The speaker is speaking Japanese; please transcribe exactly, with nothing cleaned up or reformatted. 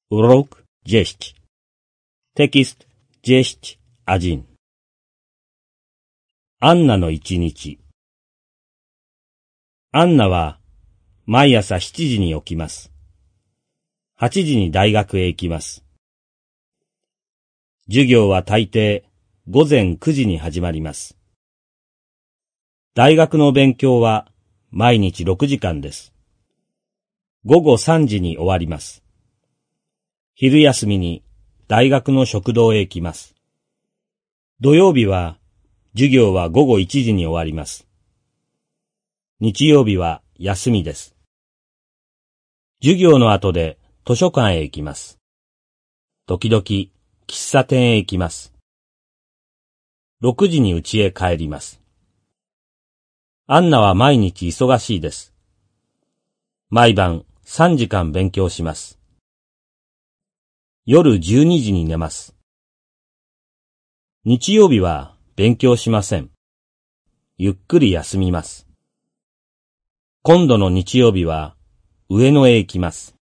Урок десять. Текст десять один.アンナの一日。アンナは毎朝しちじに起きます。はちじに大学へ行きます。授業は大抵午前くじに始まります。大学の勉強は毎日ろくじかんです。午後さんじに終わります。昼休みに大学の食堂へ行きます。土曜日は授業は午後いちじに終わります。日曜日は休みです。授業の後で図書館へ行きます。時々喫茶店へ行きます。ろくじに家へ帰ります。アンナは毎日忙しいです。毎晩さんじかん勉強します。夜じゅうにじに寝ます。日曜日は勉強しません。ゆっくり休みます。今度の日曜日は上野へ行きます。